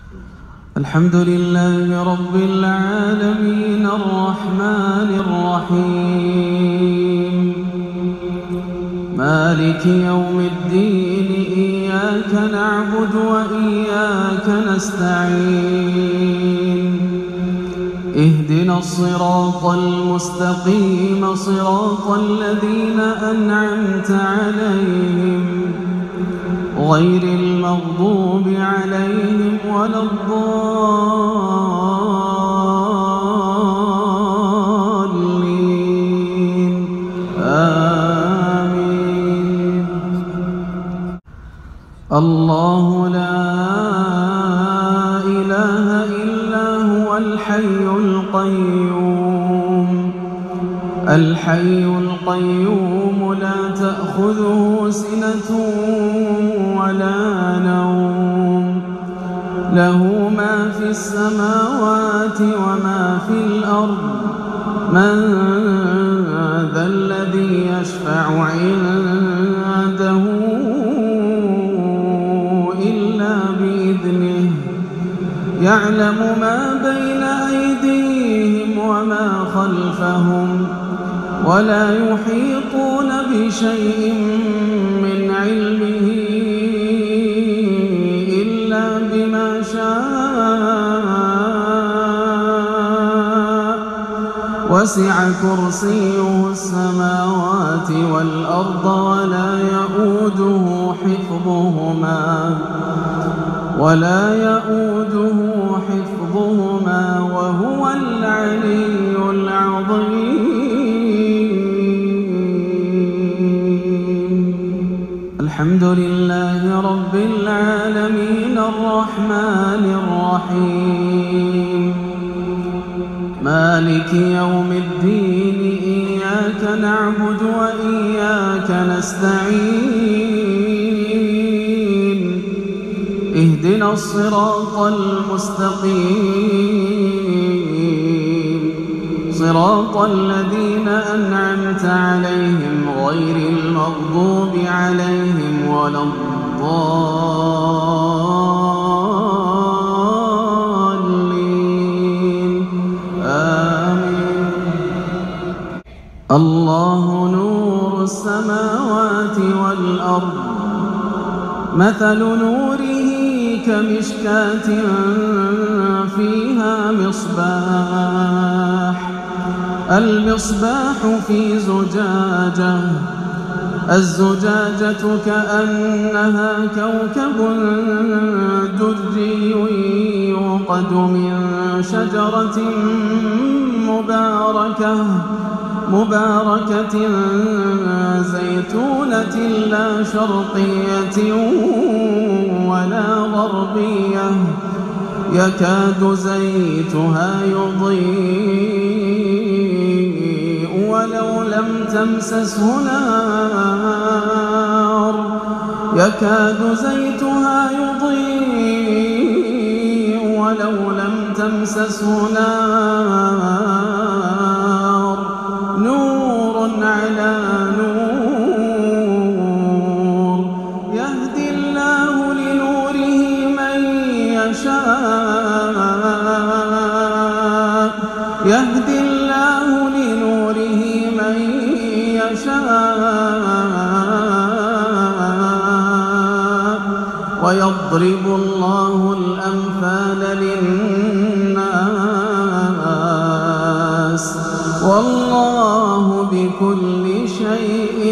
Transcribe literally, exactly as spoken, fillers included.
الحمد لله رب العالمين الرحمن الرحيم مالك يوم الدين إياك نعبد وإياك نستعين اهدنا الصراط المستقيم صراط الذين أنعمت عليهم غير المغضوب عليهم ولا الضالين آمين. الله لا إله إلا هو الحي القيوم الحي القيوم لا تأخذه سنة ولا نوم له ما في السماوات وما في الأرض من ذا الذي يشفع عنده إلا بإذنه يعلم ما بين أيديهم وما خلفهم ولا يحيطون بشيء من علمه إلا بما شاء وسع كرسيه السماوات والأرض ولا يؤوده حفظهما ولا يؤوده حفظهما وهو العلي العظيم. الحمد لله رب العالمين الرحمن الرحيم مالك يوم الدين إياك نعبد وإياك نستعين اهدنا الصراط المستقيم صراط الذين أنعمت عليهم غير المغضوب عليهم ولا الضالين آمين. الله نور السماوات والأرض مثل نوره كمشكاة فيها مصباح المصباح في زجاجة الزجاجة كأنها كوكب دري يوقد من شجرة مباركة مباركة زيتونة لا شرقية ولا غربية يكاد زيتها يضيء ولو لم تمسسه نار يكاد زيتها يضيء ولو لم تمسسه نار نور على نور يهدي الله لنوره من يشاء يهدي الله لنوره من يشاء ويضرب الله الأمثال للناس والله بكل شيء